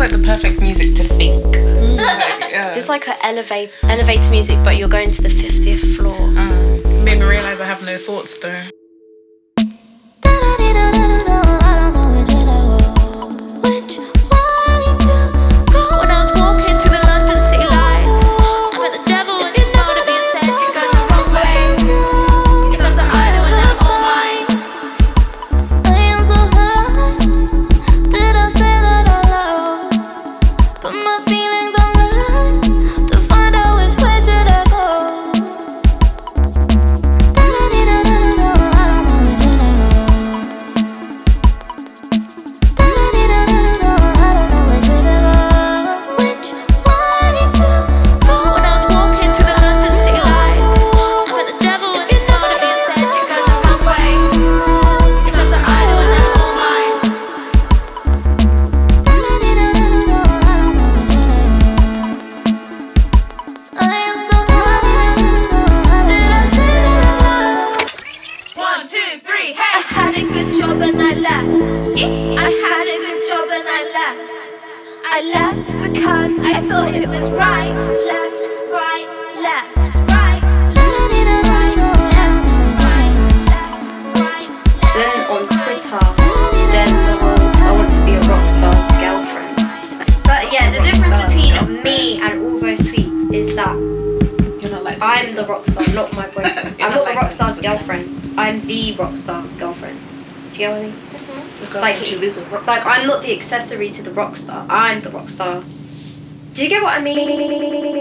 like the perfect music to think. Like, yeah. It's like an elevator music, but you're going to the 50th floor. Made me realise I have no thoughts though. I left because I thought it was right. Left, right, left, right. Then on Twitter, there's the whole I want to be a rock star's girlfriend. But yeah, the difference between me and all those tweets is that You're not like I'm the rock star, not my boyfriend. I'm not the rock star's girlfriend. I'm the rock star girlfriend. Do you get what I mean? Like I'm not the accessory to the rock star. I'm the rock star. Do you get what I mean?